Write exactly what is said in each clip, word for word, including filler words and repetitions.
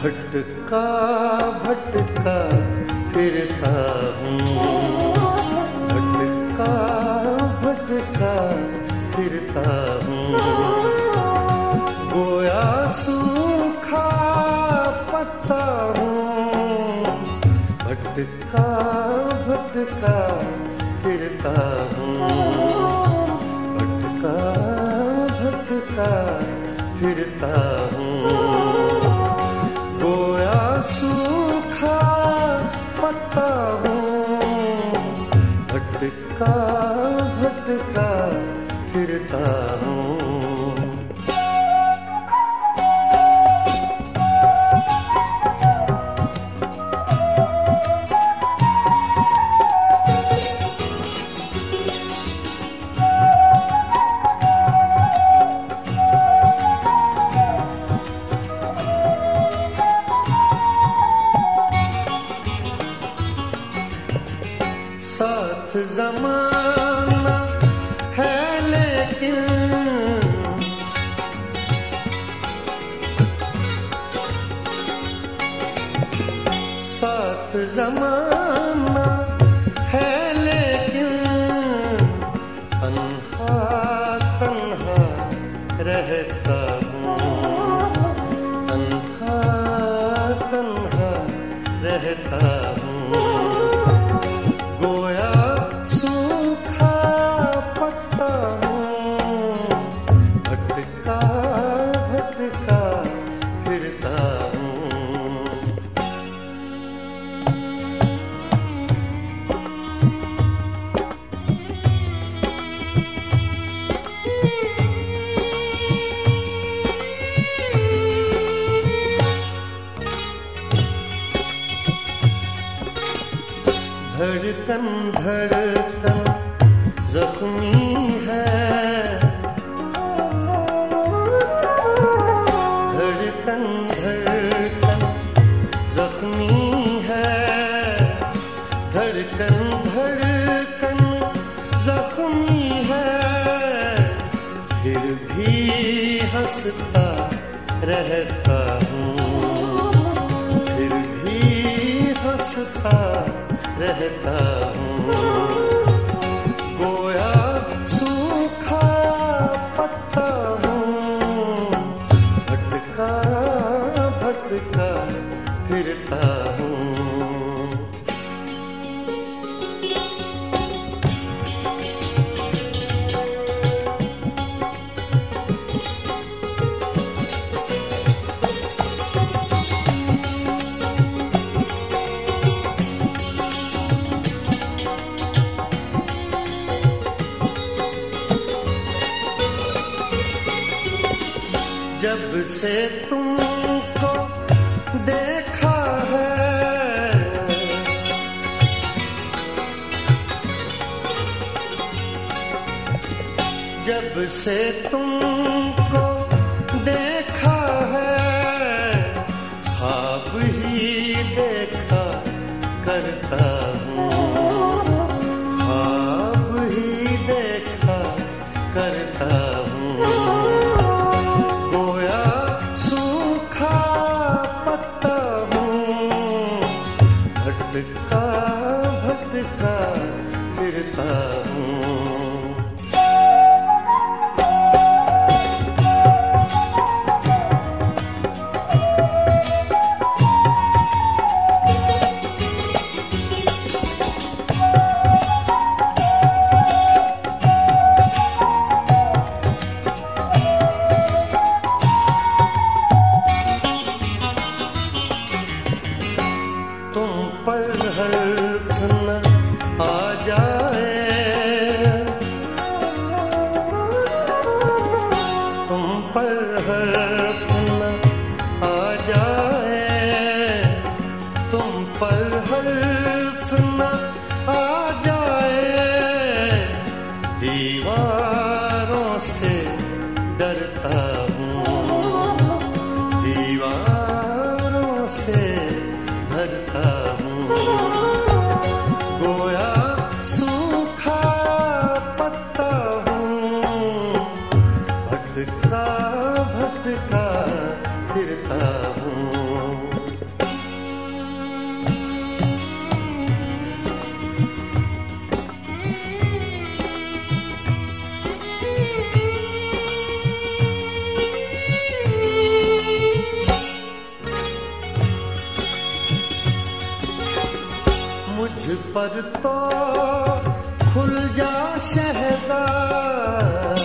भटका भटका फिरता हूँ, भटका भटका फिरता हूँ। गोया सूखा पत्ता हूँ, भटका भटका फिरता हूँ, भटका भटका फिरता हूँ। गोया सूखा पत्ता हूँ, भटका भटका फिरता हूँ। साथ ज़माना है लेकिन साथ ज़माना है लेकिन तन्हा तन्हा रहता हूँ, तन्हा तन्हा रहता हूँ। गोया सूखा पत्ता हूँ, भटका भटका फिरता हूँ। धड़कन धड़कन जख्मी है, धड़कन धड़कन जख्मी है, धड़कन धड़कन जख्मी है। फिर भी हंसता रहता हूँ, फिर भी हंसता रहता हूँ। गोया सूखा पत्ता हूँ, भटका भटका फिरता हूँ। जब से तुमको देखा है, जब से तुमको देखा है, ख्वाब ही देखा करता हूँ, ख्वाब ही देखा करता हूँ। भटका भटका फिरता हूँ। तुम पर हर्फ न आ जाए, तुम पर हर्फ न आ जाए, तुम पर हर्फ न आ जाए। दीवारों से डरता हूँ, दीवारों से भरता हूँ। गोया सूखा पत्ता हूँ, भटका भटका फिरता हूँ। पर तो खुल जा शहज़ाद,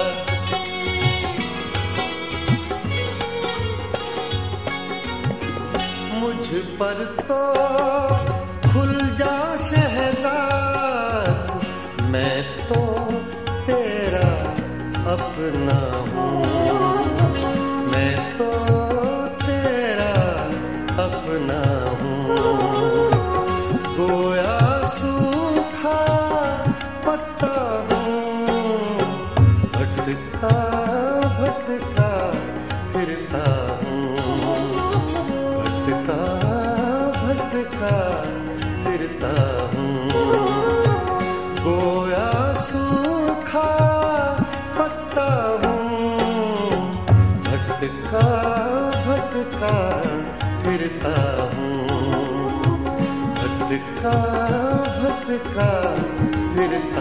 मुझ पर तो खुल जा शहज़ाद, मैं तो तेरा अपना हूँ, मैं तो तेरा अपना हूँ। गोया सूखा पत्ता हूँ, भटका भटका फिरता हूँ, भटका भटका फिरता हूँ। गोया सूखा पत्ता हूँ, भटका भटका फिरता हूँ, भटका भटका फिरता